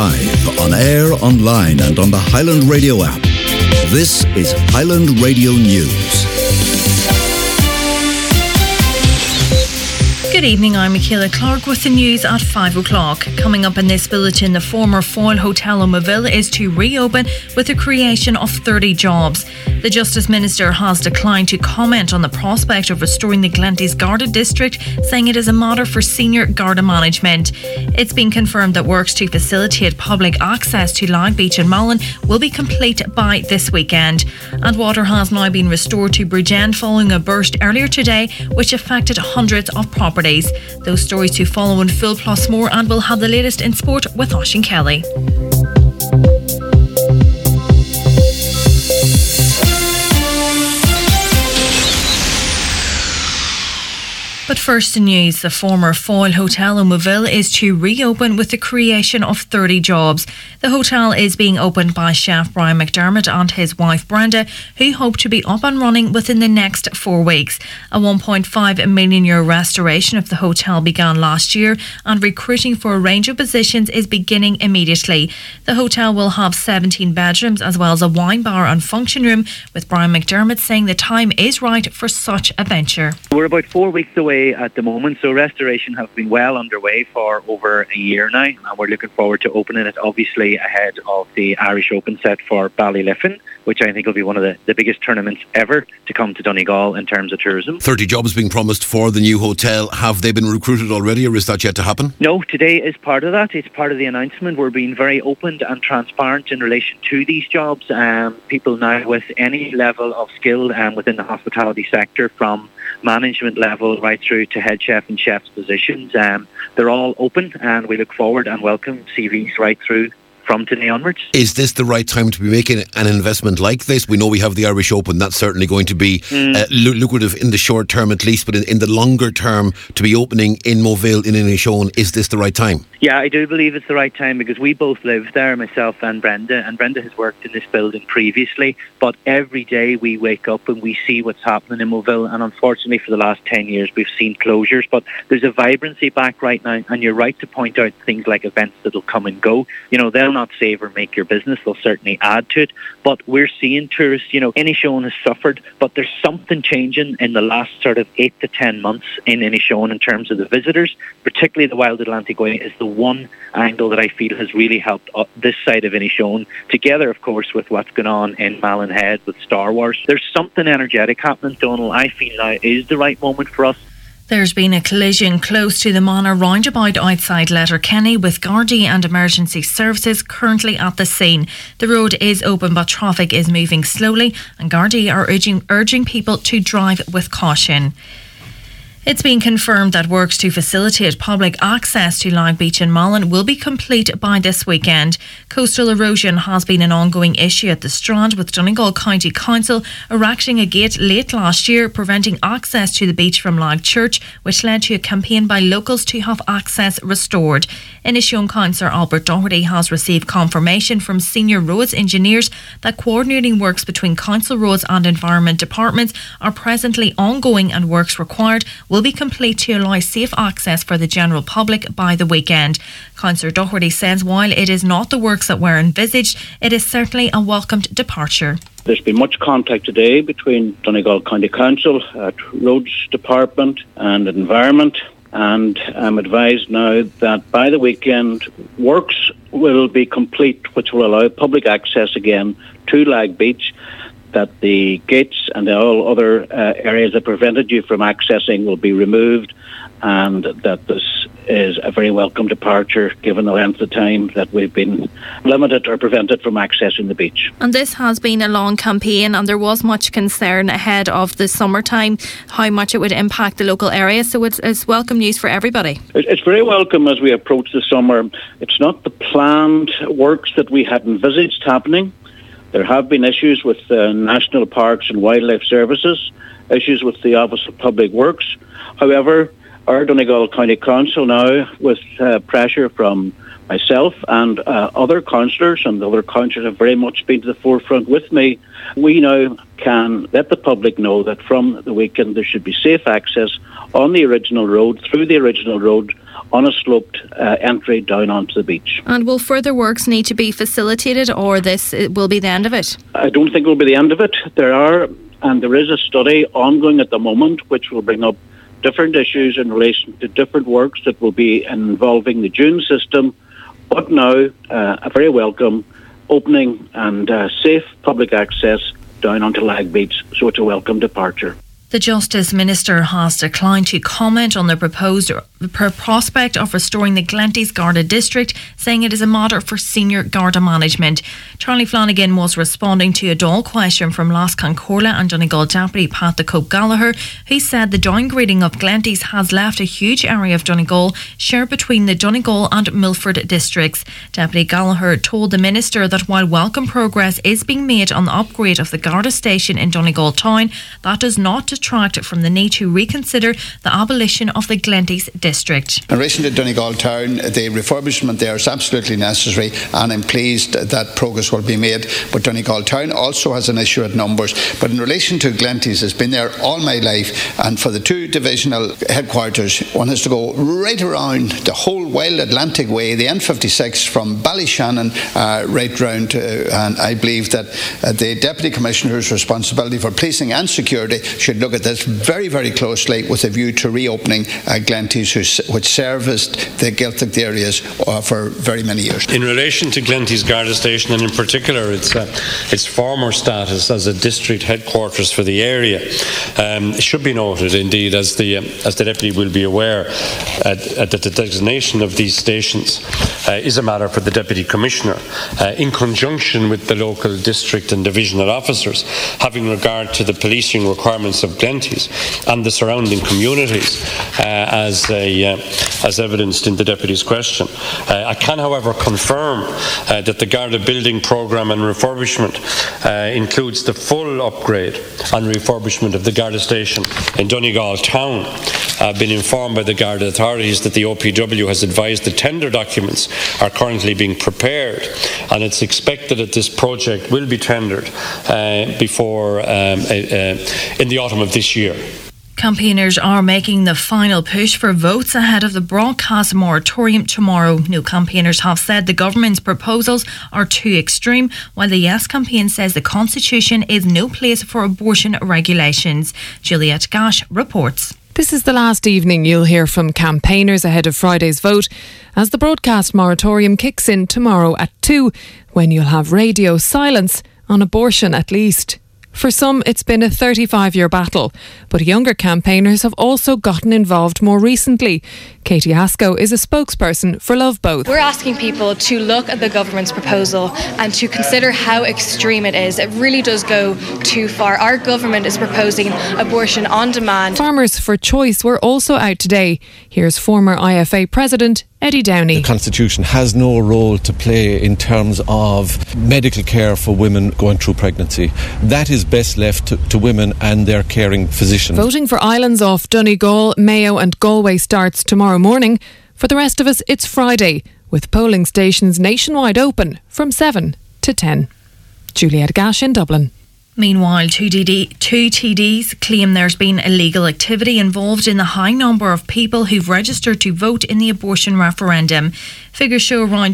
live, on air, online and on the Highland Radio app. This is Highland Radio News. Good evening, I'm Michaela Clark with the news at 5 o'clock. Coming up in this bulletin, the former Foyle Hotel in Moville is to reopen with the creation of 30 jobs. The Justice Minister has declined to comment on the prospect of restoring the Glenties Garda district, saying it is a matter for senior Garda management. It's been confirmed that works to facilitate public access to Lag Beach and Malin will be complete by this weekend. And water has now been restored to Bridgend following a burst earlier today, which affected hundreds of properties. Those stories to follow in full plus more, and we'll have the latest in sport with Oisín Kelly. But first in news, the former Foyle Hotel in Moville is to reopen with the creation of 30 jobs. The hotel is being opened by chef Brian McDermott and his wife Brenda, who hope to be up and running within the next 4 weeks. A €1.5 million restoration of the hotel began last year, and recruiting for a range of positions is beginning immediately. The hotel will have 17 bedrooms as well as a wine bar and function room, with Brian McDermott saying the time is right for such a venture. We're about 4 weeks away at the moment, so restoration has been well underway for over a year now, and we're looking forward to opening it obviously ahead of the Irish Open set for Ballyliffin, which I think will be one of the biggest tournaments ever to come to Donegal in terms of tourism. 30 jobs being promised for the new hotel. Have they been recruited already, or is that yet to happen? No, today is part of that. It's part of the announcement. We're being very open and transparent in relation to these jobs. People now with any level of skill within the hospitality sector, from management level right through to head chef and chef's positions, they're all open, and we look forward and welcome CVs right through from today onwards. Is this the right time to be making an investment like this? We know we have the Irish Open. That's certainly going to be lucrative in the short term at least, but in the longer term, to be opening in Moville, in Inishowen, is this the right time? Yeah, I do believe it's the right time, because we both live there, myself and Brenda has worked in this building previously, but every day we wake up and we see what's happening in Moville, and unfortunately for the last 10 years we've seen closures, but there's a vibrancy back right now, and you're right to point out things like events that'll come and go. You know, they'll not save or make your business, they'll certainly add to it, but we're seeing tourists, Inishowen has suffered, but there's something changing in the last sort of 8 to 10 months in Inishowen in terms of the visitors, particularly the Wild Atlantic Way is the one angle that I feel has really helped this side of Inishowen, together of course with what's going on in Malin Head with Star Wars. There's something energetic happening, Donal. I feel now is the right moment for us. There's been a collision close to the Manor roundabout outside Letterkenny, with Gardaí and emergency services currently at the scene. The road is open, but traffic is moving slowly, and Gardaí are urging people to drive with caution. It's been confirmed that works to facilitate public access to Lag Beach and Malin will be complete by this weekend. Coastal erosion has been an ongoing issue at the Strand, with Donegal County Council erecting a gate late last year preventing access to the beach from Lag Church, which led to a campaign by locals to have access restored. Inishowen Councillor Albert Doherty has received confirmation from senior roads engineers that coordinating works between council roads and environment departments are presently ongoing, and works required will be complete to allow safe access for the general public by the weekend. Councillor Doherty says while it is not the works that were envisaged, it is certainly a welcomed departure. There's been much contact today between Donegal County Council, Roads Department and Environment, and I'm advised now that by the weekend works will be complete, which will allow public access again to Lag Beach, that the gates and all other areas that prevented you from accessing will be removed, and that this is a very welcome departure given the length of time that we've been limited or prevented from accessing the beach. And this has been a long campaign, and there was much concern ahead of the summertime how much it would impact the local area, so it's welcome news for everybody. It's very welcome as we approach the summer. It's not the planned works that we had envisaged happening. There have been issues with National Parks and Wildlife Services, issues with the Office of Public Works. However, our Donegal County Council now, with pressure from myself and other councillors, and other councillors have very much been to the forefront with me, we now can let the public know that from the weekend there should be safe access on the original road, through the original road, on a sloped entry down onto the beach. And will further works need to be facilitated, or this will be the end of it? I don't think it will be the end of it. There is a study ongoing at the moment which will bring up different issues in relation to different works that will be involving the dune system, but now a very welcome opening and safe public access down onto Lag Beach, so it's a welcome departure. The Justice Minister has declined to comment on the proposed prospect of restoring the Glenties Garda district, saying it is a matter for senior Garda management. Charlie Flanagan was responding to a Dáil question from Las Concorla and Donegal Deputy Pat the Cope Gallagher, who said the downgrading of Glenties has left a huge area of Donegal shared between the Donegal and Milford districts. Deputy Gallagher told the Minister that while welcome progress is being made on the upgrade of the Garda station in Donegal town, that does not detract from the need to reconsider the abolition of the Glenties district. In relation to Donegal town, the refurbishment there is absolutely necessary, and I'm pleased that progress will be made. But Donegal town also has an issue at numbers. But in relation to Glenties, it's been there all my life, and for the two divisional headquarters, one has to go right around the whole Wild Atlantic Way, the N56 from Ballyshannon right round, and I believe that the Deputy Commissioner's responsibility for policing and security should look at this very, very closely with a view to reopening Glenties, which serviced the Gaeltacht areas for very many years. In relation to Glenties Garda Station, and in particular its former status as a district headquarters for the area, it should be noted indeed, as the Deputy will be aware, that the designation of these stations is a matter for the Deputy Commissioner in conjunction with the local district and divisional officers, having regard to the policing requirements of Glenties and the surrounding communities, as evidenced in the Deputy's question. I can, however, confirm that the Garda building programme and refurbishment includes the full upgrade and refurbishment of the Garda station in Donegal town. I've been informed by the Garda authorities that the OPW has advised the tender documents are currently being prepared, and it's expected that this project will be tendered before in the autumn of this year. Campaigners are making the final push for votes ahead of the broadcast moratorium tomorrow. New campaigners have said the government's proposals are too extreme, while the Yes campaign says the Constitution is no place for abortion regulations. Juliette Gash reports. This is the last evening you'll hear from campaigners ahead of Friday's vote, as the broadcast moratorium kicks in tomorrow at 2, when you'll have radio silence on abortion at least. For some, it's been a 35-year battle, but younger campaigners have also gotten involved more recently. Katie Haskell is a spokesperson for Love Both. We're asking people to look at the government's proposal and to consider how extreme it is. It really does go too far. Our government is proposing abortion on demand. Farmers for Choice were also out today. Here's former IFA President Eddie Downey. The Constitution has no role to play in terms of medical care for women going through pregnancy. That is best left to women and their caring physicians. Voting for islands off Donegal, Mayo and Galway starts tomorrow morning. For the rest of us, it's Friday, with polling stations nationwide open from 7 to 10. Juliette Gash in Dublin. Meanwhile, two TDs claim there's been illegal activity involved in the high number of people who've registered to vote in the abortion referendum. Figures show around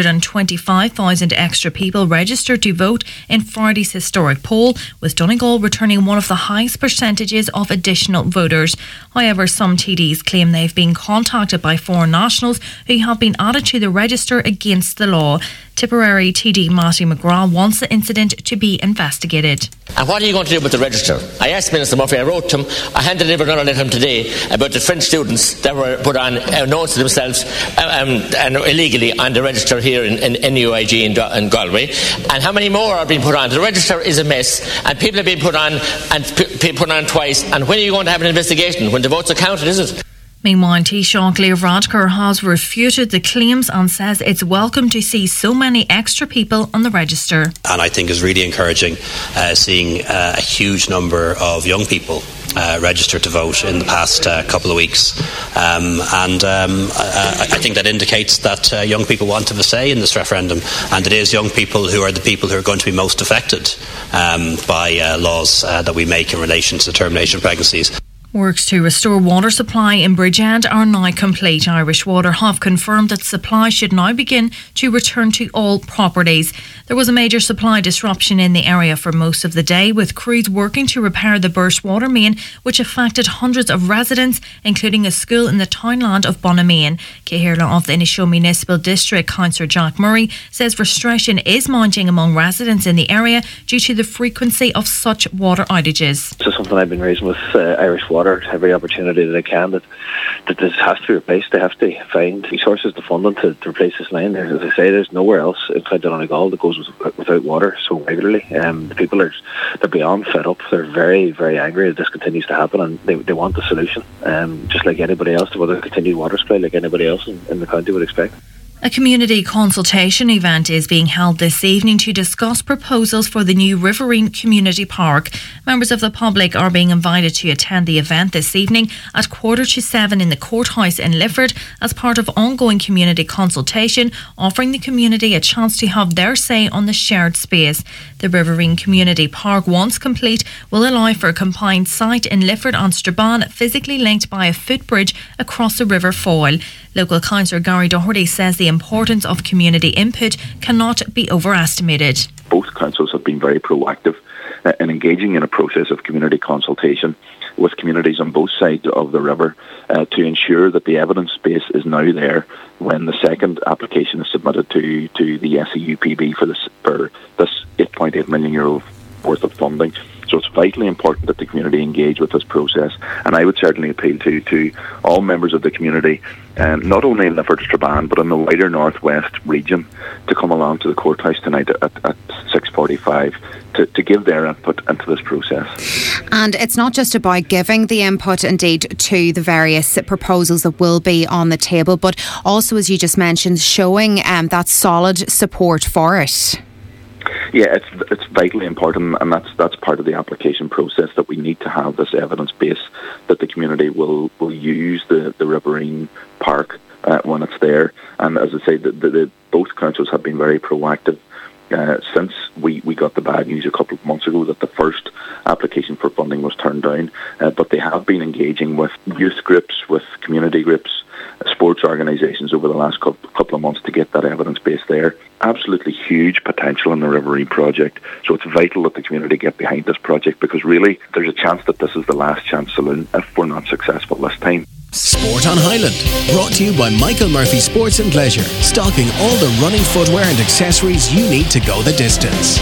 125,000 extra people registered to vote in Friday's historic poll, with Donegal returning one of the highest percentages of additional voters. However, some TDs claim they've been contacted by foreign nationals who have been added to the register against the law. Tipperary TD Matty McGrath wants the incident to be investigated. And what are you going to do with the register? I asked Minister Murphy, I wrote to him, I handed delivered another letter to him today about the French students that were put on, announced themselves and illegally on the register here in UIG in Galway. And how many more are being put on? The register is a mess, and people have been put on and put on twice. And when are you going to have an investigation? When the votes are counted, is it? Meanwhile, Taoiseach Leo Varadkar has refuted the claims and says it's welcome to see so many extra people on the register. And I think is really encouraging seeing a huge number of young people register to vote in the past couple of weeks. I think that indicates that young people want to have a say in this referendum, and it is young people who are the people who are going to be most affected by laws that we make in relation to the termination of pregnancies. Works to restore water supply in Bridgend are now complete. Irish Water have confirmed that supply should now begin to return to all properties. There was a major supply disruption in the area for most of the day, with crews working to repair the burst water main, which affected hundreds of residents, including a school in the townland of Bonamain. Cahirla of the Inisho Municipal District, Councillor Jack Murray, says frustration is mounting among residents in the area due to the frequency of such water outages. This is something I've been raising with Irish Water every opportunity that I can, that this has to be replaced. They have to find resources to fund them to replace this line. As I say, there's nowhere else in County Donegal that goes without water so regularly. The people they're beyond fed up. They're very, very angry that this continues to happen, and they want the solution. Just like anybody else, to whether continued water supply, like anybody else in the county would expect. A community consultation event is being held this evening to discuss proposals for the new Riverine Community Park. Members of the public are being invited to attend the event this evening at 6:45 in the courthouse in Lifford as part of ongoing community consultation, offering the community a chance to have their say on the shared space. The Riverine Community Park, once complete, will allow for a combined site in Lifford and Strabane, physically linked by a footbridge across the River Foyle. Local councillor Gary Doherty says the importance of community input cannot be overestimated. Both councils have been very proactive in engaging in a process of community consultation with communities on both sides of the river to ensure that the evidence base is now there when the second application is submitted to the SEUPB for this €8.8 million worth of funding. So it's vitally important that the community engage with this process, and I would certainly appeal to all members of the community, not only in Lifford, Strabane, but in the wider northwest region, to come along to the courthouse tonight at 6:45 to give their input into this process. And it's not just about giving the input, indeed, to the various proposals that will be on the table, but also, as you just mentioned, showing that solid support for it. Yeah, it's vitally important, and that's part of the application process, that we need to have this evidence base that the community will use the Riverine Park when it's there. And as I say, both councils have been very proactive since we got the bad news a couple of months ago that the first application for funding was turned down. But they have been engaging with youth groups, with community groups, sports organisations over the last couple of months to get that evidence base there. Absolutely huge potential in the Riverine project, so it's vital that the community get behind this project, because really there's a chance that this is the last chance saloon if we're not successful this time. Sport on Highland, brought to you by Michael Murphy Sports and Leisure, stocking all the running footwear and accessories you need to go the distance.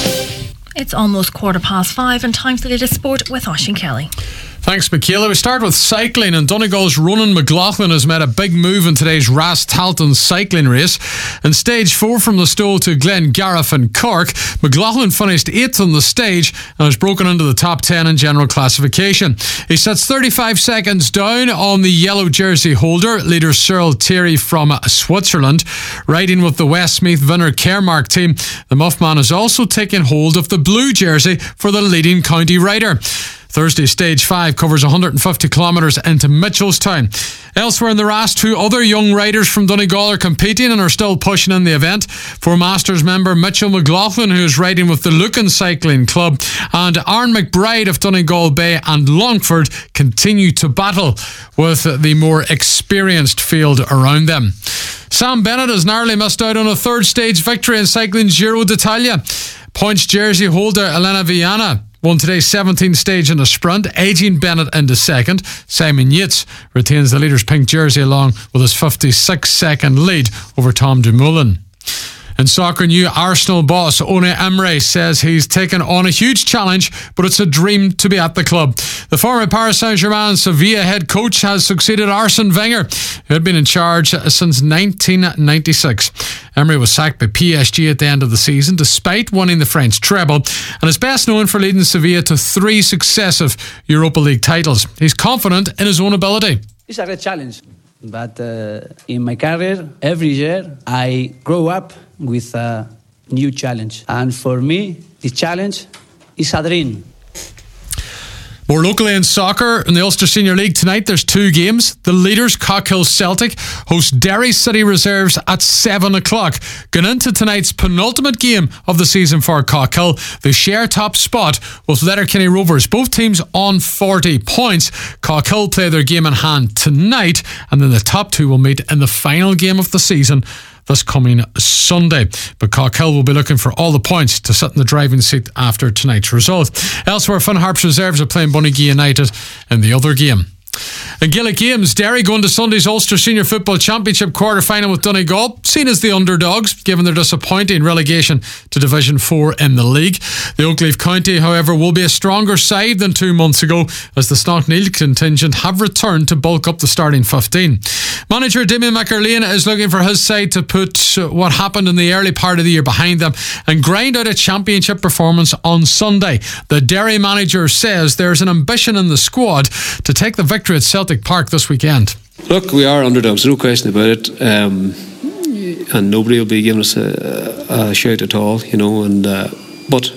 It's almost 5:15 and time for the latest sport with Oisín Kelly. Thanks, Michaela. We start with cycling, and Donegal's Ronan McLaughlin has made a big move in today's Ras-Talton cycling race. In stage 4 from the Stole to Glengariff and Cork, McLaughlin finished 8th on the stage and has broken into the top 10 in general classification. He sits 35 seconds down on the yellow jersey holder, leader Cyril Thierry from Switzerland. Riding with the Westmeath Vinner Caremark team, the Muffman has also taken hold of the blue jersey for the leading county rider. Thursday, stage 5 covers 150 kilometres into Mitchelstown. Elsewhere in the Ras, 2 other young riders from Donegal are competing and are still pushing in the event. For Masters member Mitchell McLaughlin, who is riding with the Lucan Cycling Club, and Aaron McBride of Donegal Bay and Longford continue to battle with the more experienced field around them. Sam Bennett has narrowly missed out on a third stage victory in cycling Giro d'Italia. Points jersey holder Elena Viana won today's 17th stage in the sprint, edging Bennett into second. Simon Yates retains the leader's pink jersey along with his 56-second lead over Tom Dumoulin. In soccer, new Arsenal boss Unai Emery says he's taken on a huge challenge, but it's a dream to be at the club. The former Paris Saint-Germain Sevilla head coach has succeeded Arsene Wenger, who had been in charge since 1996. Emery was sacked by PSG at the end of the season, despite winning the French treble, and is best known for leading Sevilla to 3 successive Europa League titles. He's confident in his own ability. It's a great challenge, but in my career, every year I grow up with a new challenge, and for me the challenge is a dream. More locally in soccer, in the Ulster Senior League tonight, there's 2 games. The leaders, Cockhill Celtic, host Derry City Reserves at 7 o'clock. Going into tonight's penultimate game of the season for Cockhill, they share top spot with Letterkenny Rovers. Both teams on 40 points. Cockhill play their game in hand tonight, and then the top 2 will meet in the final game of the season this coming Sunday. But Cockhill will be looking for all the points to sit in the driving seat after tonight's result. Elsewhere, Finn Harps Reserves are playing Bunagee United in the other game. In Gaelic games, Derry going to Sunday's Ulster Senior Football Championship quarter-final with Donegal, seen as the underdogs, given their disappointing relegation to Division 4 in the league. The Oakleaf County, however, will be a stronger side than 2 months ago, as the Knockneil contingent have returned to bulk up the starting 15. Manager Damien McArlean is looking for his side to put what happened in the early part of the year behind them and grind out a championship performance on Sunday. The Derry manager says there's an ambition in the squad to take the victory at Celtic Park this weekend. Look, we are underdogs, no question about it, and nobody will be giving us a shout at all, you know. And but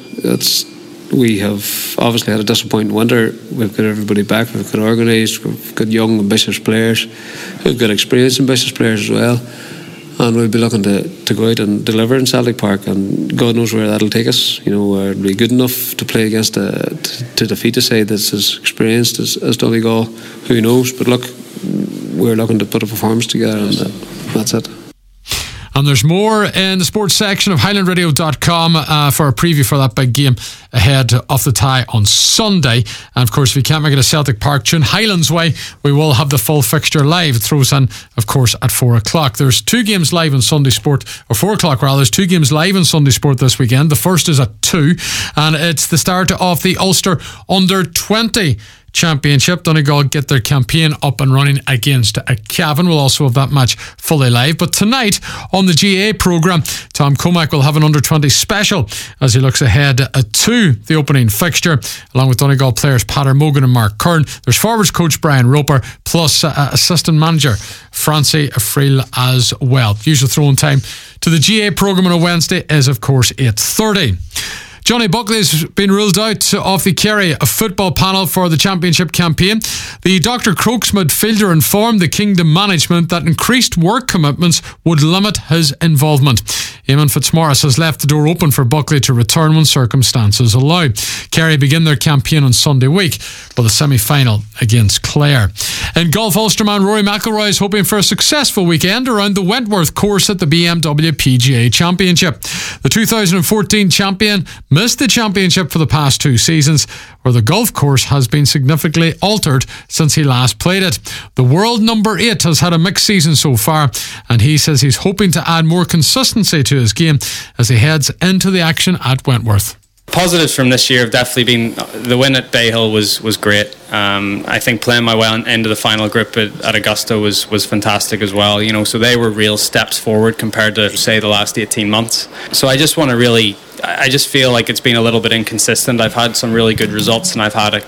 we have obviously had a disappointing winter. We've got everybody back, we've got organised, we've got young ambitious players, we've got experienced ambitious players as well, and we'll be looking to go out and deliver in Celtic Park, and God knows where that'll take us. You know, are we good enough to play against to defeat a side that's as experienced as Donegal? Who knows? But look, we're looking to put a performance together, and that's it. And there's more in the sports section of HighlandRadio.com for a preview for that big game ahead of the tie on Sunday. And of course, if you can't make it a Celtic Park tune, Highlands Way, we will have the full fixture live. It throws in, of course, at 4 o'clock. There's 2 games live in Sunday Sport, or 4 o'clock rather. There's 2 games live in Sunday Sport this weekend. The first is at 2, and it's the start of the Ulster Under-20 Championship. Donegal get their campaign up and running against Cavan. We'll also have that match fully live. But tonight on the GA programme, Tom Comack will have an under-20 special as he looks ahead to the opening fixture, along with Donegal players Pater Mogan and Mark Kern. There's forwards coach Brian Roper, plus assistant manager Francie Friel as well. Usual throw-in time to the GA programme on a Wednesday is, of course, 8:30. Johnny Buckley's been ruled out of the Kerry football panel for the championship campaign. The Dr. Crokes midfielder informed the Kingdom management that increased work commitments would limit his involvement. Eamon Fitzmaurice has left the door open for Buckley to return when circumstances allow. Kerry begin their campaign on Sunday week with a semi-final against Clare. In golf, Ulsterman Rory McIlroy is hoping for a successful weekend around the Wentworth course at the BMW PGA Championship. The 2014 champion missed the championship for the past 2 seasons, where the golf course has been significantly altered since he last played it. The world number 8 has had a mixed season so far, and he says he's hoping to add more consistency to his game as he heads into the action at Wentworth. Positives from this year have definitely been the win at Bay Hill was great. I think playing my way into the final group at Augusta was fantastic as well. You know, so they were real steps forward compared to, say, the last 18 months. So I just want to really, I just feel like it's been a little bit inconsistent. I've had some really good results, and I've had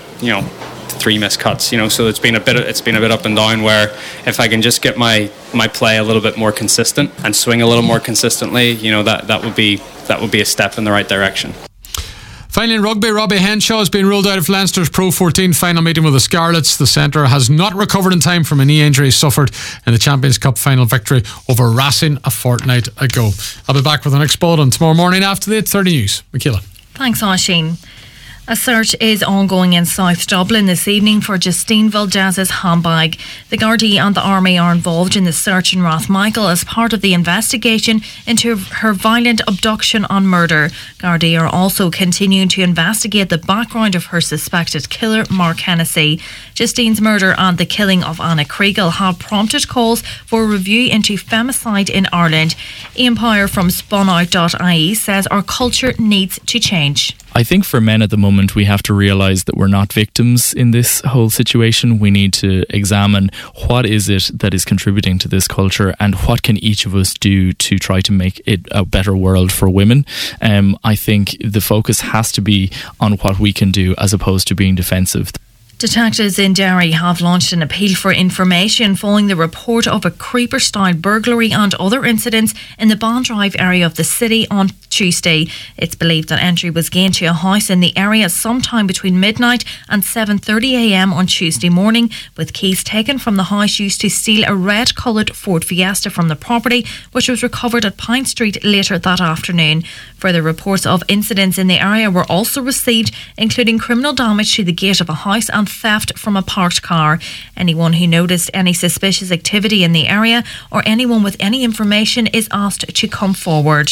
3 missed cuts. You know, so it's been a bit up and down. Where if I can just get my play a little bit more consistent and swing a little more consistently, you know, that would be a step in the right direction. Finally, in rugby, Robbie Henshaw has been ruled out of Leinster's Pro 14 final meeting with the Scarlets. The centre has not recovered in time from a knee injury suffered in the Champions Cup final victory over Racing a fortnight ago. I'll be back with the next bulletin tomorrow morning after the 8:30 news. Michaela. Thanks, Oisin. A search is ongoing in South Dublin this evening for Justine Valdez's handbag. The Gardaí and the Army are involved in the search in Rathmichael as part of the investigation into her violent abduction and murder. Gardaí are also continuing to investigate the background of her suspected killer, Mark Hennessy. Justine's murder and the killing of Anna Kriegel have prompted calls for a review into femicide in Ireland. Ian Power from spunout.ie says our culture needs to change. I think for men at the moment, we have to realise that we're not victims in this whole situation. We need to examine what is it that is contributing to this culture and what can each of us do to try to make it a better world for women. I think the focus has to be on what we can do as opposed to being defensive. Detectives in Derry have launched an appeal for information following the report of a creeper-style burglary and other incidents in the Bond Drive area of the city on Tuesday. It's believed that entry was gained to a house in the area sometime between midnight and 7:30am on Tuesday morning, with keys taken from the house used to steal a red-coloured Ford Fiesta from the property, which was recovered at Pine Street later that afternoon. Further reports of incidents in the area were also received, including criminal damage to the gate of a house and theft from a parked car. Anyone who noticed any suspicious activity in the area or anyone with any information is asked to come forward.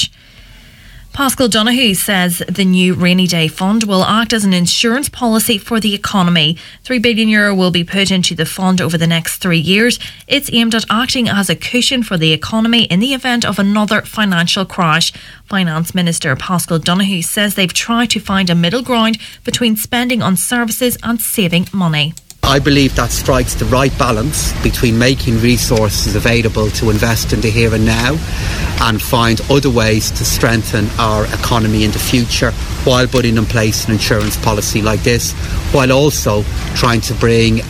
Paschal Donoghue says the new Rainy Day Fund will act as an insurance policy for the economy. €3 billion will be put into the fund over the next 3 years. It's aimed at acting as a cushion for the economy in the event of another financial crash. Finance Minister Paschal Donoghue says they've tried to find a middle ground between spending on services and saving money. I believe that strikes the right balance between making resources available to invest in the here and now and find other ways to strengthen our economy in the future while putting in place an insurance policy like this, while also trying to bring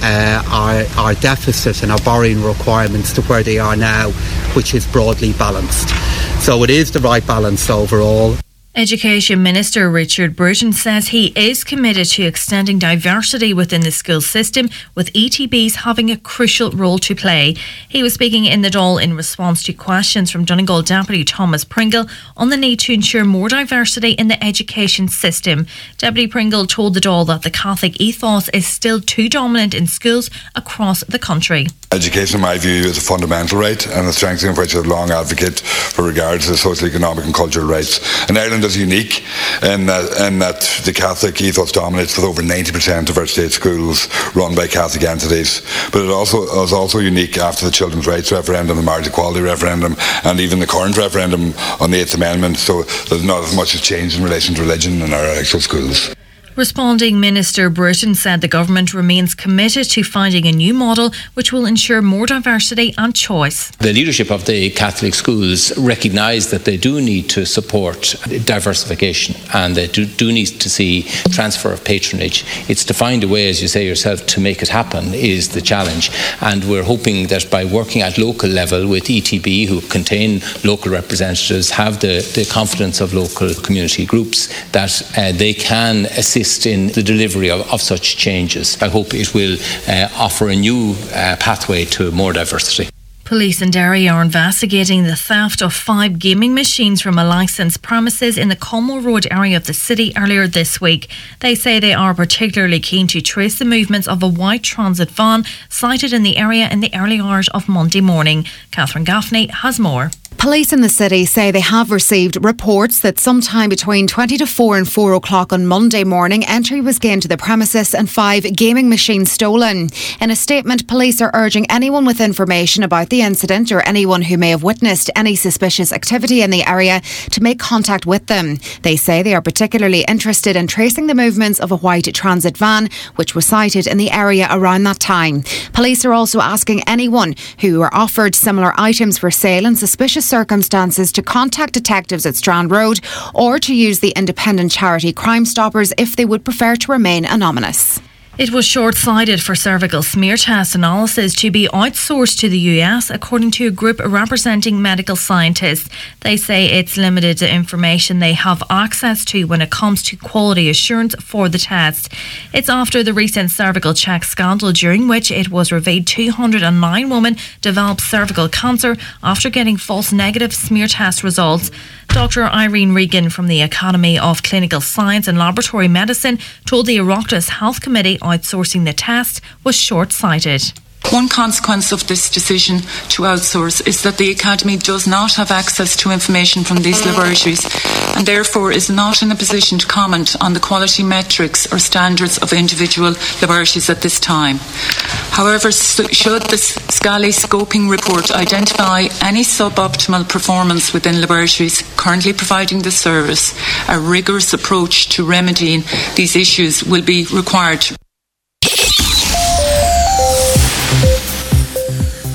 our deficit and our borrowing requirements to where they are now, which is broadly balanced. So it is the right balance overall. Education Minister Richard Bruton says he is committed to extending diversity within the school system, with ETBs having a crucial role to play. He was speaking in the Dáil in response to questions from Donegal Deputy Thomas Pringle on the need to ensure more diversity in the education system. Deputy Pringle told the Dáil that the Catholic ethos is still too dominant in schools across the country. Education, in my view, is a fundamental right and a strengthening of which I've long advocated for regards to social, economic and cultural rights. And Ireland is unique in that the Catholic ethos dominates, with over 90% of our state schools run by Catholic entities. But it is also unique after the Children's Rights referendum, the Marriage Equality referendum and even the current referendum on the 8th Amendment. So there's not as much as changed in relation to religion in our actual schools. Responding, Minister Bruton said the government remains committed to finding a new model which will ensure more diversity and choice. The leadership of the Catholic schools recognise that they do need to support diversification and they do need to see transfer of patronage. It's to find a way, as you say yourself, to make it happen is the challenge. And we're hoping that by working at local level with ETB, who contain local representatives, have the confidence of local community groups, that they can assist in the delivery of such changes. I hope it will offer a new pathway to more diversity. Police in Derry are investigating the theft of 5 gaming machines from a licensed premises in the Colmore Road area of the city earlier this week. They say they are particularly keen to trace the movements of a white transit van sighted in the area in the early hours of Monday morning. Catherine Gaffney has more. Police in the city say they have received reports that sometime between 20 to 4 and 4 o'clock on Monday morning, entry was gained to the premises and 5 gaming machines stolen. In a statement, police are urging anyone with information about the incident or anyone who may have witnessed any suspicious activity in the area to make contact with them. They say they are particularly interested in tracing the movements of a white transit van which was sighted in the area around that time. Police are also asking anyone who are offered similar items for sale in suspicious circumstances to contact detectives at Strand Road or to use the independent charity Crime Stoppers if they would prefer to remain anonymous. It was short-sighted for cervical smear test analysis to be outsourced to the US, according to a group representing medical scientists. They say it's limited the information they have access to when it comes to quality assurance for the test. It's after the recent cervical check scandal, during which it was revealed 209 women developed cervical cancer after getting false negative smear test results. Dr. Irene Regan from the Academy of Clinical Science and Laboratory Medicine told the Oireachtas Health Committee outsourcing the test was short-sighted. One consequence of this decision to outsource is that the Academy does not have access to information from these laboratories and therefore is not in a position to comment on the quality metrics or standards of individual laboratories at this time. However, should the SCALI scoping report identify any suboptimal performance within laboratories currently providing the service, a rigorous approach to remedying these issues will be required.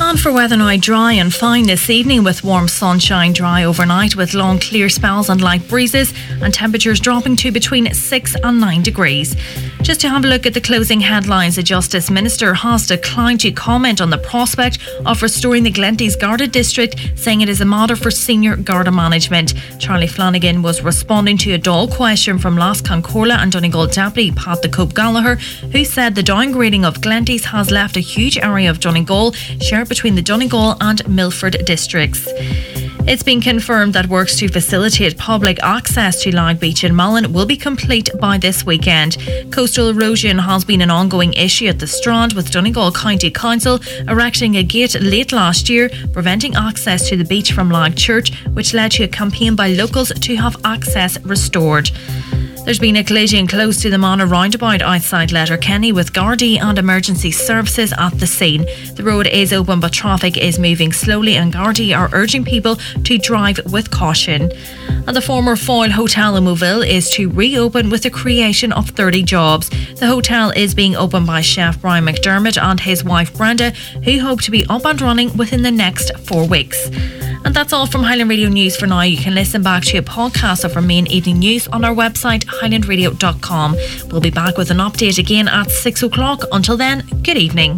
And for weather now, dry and fine this evening with warm sunshine, dry overnight with long clear spells and light breezes, and temperatures dropping to between 6 and 9 degrees. Just to have a look at the closing headlines, the Justice Minister has declined to comment on the prospect of restoring the Glenties Garda district, saying it is a matter for senior Garda management. Charlie Flanagan was responding to a Dáil question from Las Concorla and Donegal Deputy Pat the Cope Gallagher, who said the downgrading of Glenties has left a huge area of Donegal shared between the Donegal and Milford districts. It's been confirmed that works to facilitate public access to Lag Beach in Mullen will be complete by this weekend. Coastal erosion has been an ongoing issue at the Strand, with Donegal County Council erecting a gate late last year, preventing access to the beach from Lag Church, which led to a campaign by locals to have access restored. There's been a collision close to the Manor roundabout outside Letterkenny, with Gardaí and emergency services at the scene. The road is open but traffic is moving slowly, and Gardaí are urging people to drive with caution. And the former Foyle Hotel in Moville is to reopen with the creation of 30 jobs. The hotel is being opened by chef Brian McDermott and his wife Brenda, who hope to be up and running within the next 4 weeks. And that's all from Highland Radio News for now. You can listen back to a podcast of our main evening news on our website, highlandradio.com. We'll be back with an update again at 6 o'clock. Until then, good evening.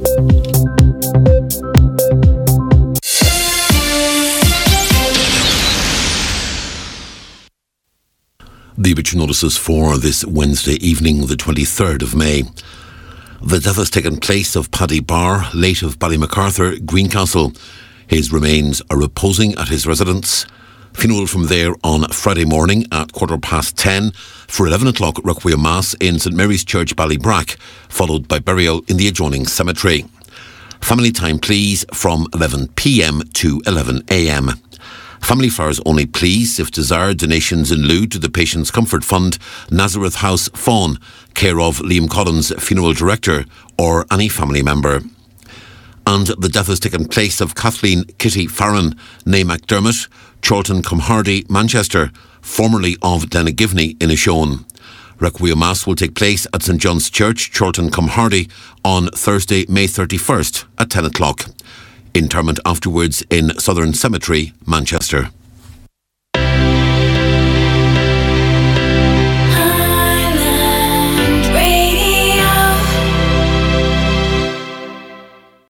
The obituary notices for this Wednesday evening, the 23rd of May. The death has taken place of Paddy Barr, late of Ballymacarthur, Greencastle. His remains are reposing at his residence. Funeral from there on Friday morning at 10:15 for 11 o'clock Requiem Mass in St Mary's Church, Ballybrack, followed by burial in the adjoining cemetery. Family time, please, from 11 p.m. to 11 a.m. Family flowers only, please, if desired. Donations in lieu to the Patients Comfort Fund, Nazareth House, Fawn, care of Liam Collins, funeral director, or any family member. And the death has taken place of Kathleen Kitty Farron, née McDermott, Chorlton cum Hardy, Manchester, formerly of Glenagivney in Ishone. Requiem Mass will take place at St John's Church, Chorlton cum Hardy, on Thursday, May 31st at 10 o'clock. Interment afterwards in Southern Cemetery, Manchester.